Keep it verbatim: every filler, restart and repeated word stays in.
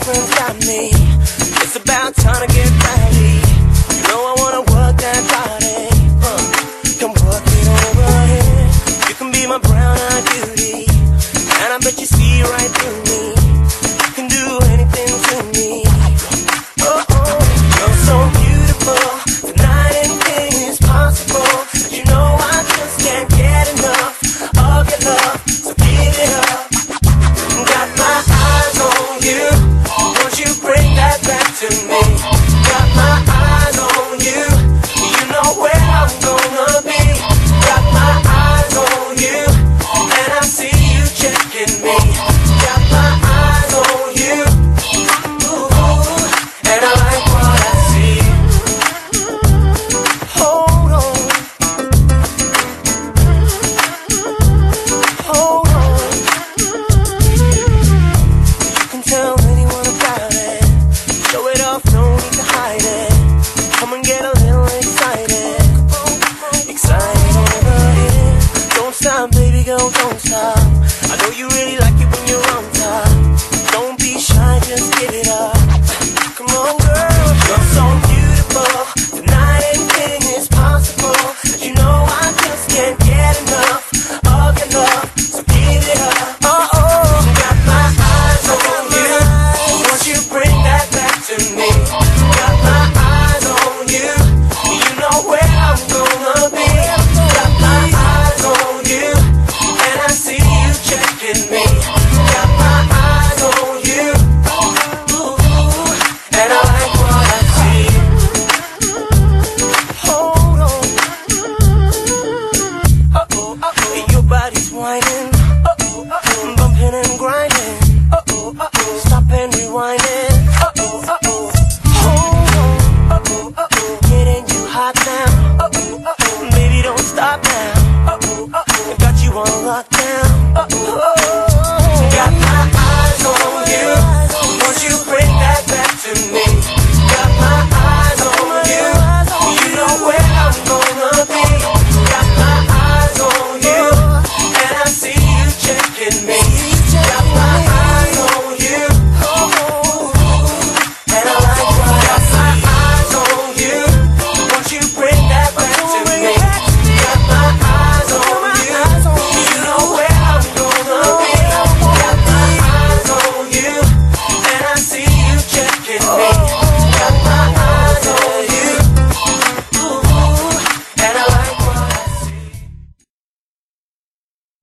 girlfriend's got me. It's about time to get rowdy. You know I wanna work that body. Uh, come work it over here. You can be my brown-eyed beauty, and I bet you see right through me.